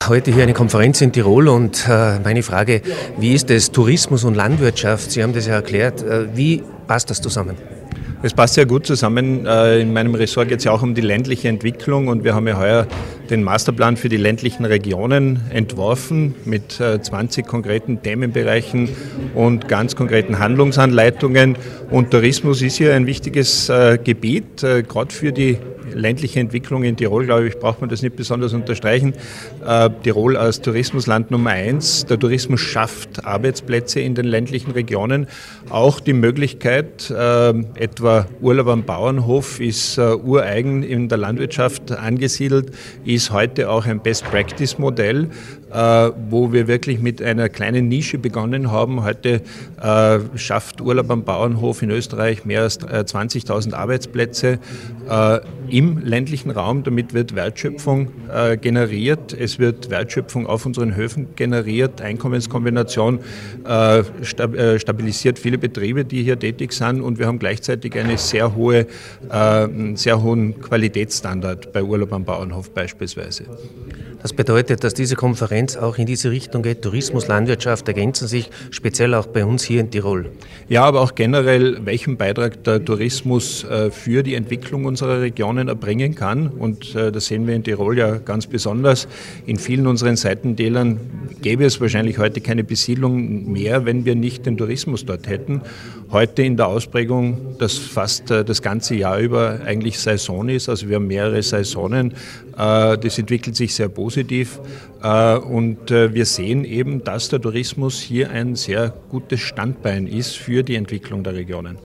heute hier eine Konferenz in Tirol und meine Frage, wie ist es Tourismus und Landwirtschaft? Sie haben das ja erklärt. Wie passt das zusammen? Es passt sehr gut zusammen. In meinem Ressort geht es ja auch um die ländliche Entwicklung und wir haben ja heuer den Masterplan für die ländlichen Regionen entworfen mit 20 konkreten Themenbereichen und ganz konkreten Handlungsanleitungen. Und Tourismus ist hier ein wichtiges Gebiet, gerade für die ländliche Entwicklung in Tirol, glaube ich, braucht man das nicht besonders unterstreichen. Tirol als Tourismusland Nummer 1. Der Tourismus schafft Arbeitsplätze in den ländlichen Regionen. Auch die Möglichkeit, etwa Urlaub am Bauernhof ist ureigen in der Landwirtschaft angesiedelt, ist heute auch ein Best-Practice-Modell, wo wir wirklich mit einer kleinen Nische begonnen haben. Heute schafft Urlaub am Bauernhof in Österreich mehr als 20.000 Arbeitsplätze im ländlichen Raum. Damit wird Wertschöpfung generiert. Es wird Wertschöpfung auf unseren Höfen generiert. Einkommenskombination stabilisiert viele Betriebe, die hier tätig sind. Und wir haben gleichzeitig einen sehr hohen Qualitätsstandard bei Urlaub am Bauernhof beispielsweise. Das bedeutet, dass diese Konferenz auch in diese Richtung geht. Tourismus, Landwirtschaft ergänzen sich, speziell auch bei uns hier in Tirol. Ja, aber auch generell, welchen Beitrag der Tourismus für die Entwicklung unserer Regionen erbringen kann. Und das sehen wir in Tirol ja ganz besonders. In vielen unseren Seitentälern gäbe es wahrscheinlich heute keine Besiedlung mehr, wenn wir nicht den Tourismus dort hätten. Heute in der Ausprägung, dass fast das ganze Jahr über eigentlich Saison ist. Also wir haben mehrere Saisonen. Das entwickelt sich sehr positiv. Und wir sehen eben, dass der Tourismus hier ein sehr gutes Standbein ist für die Entwicklung der Regionen.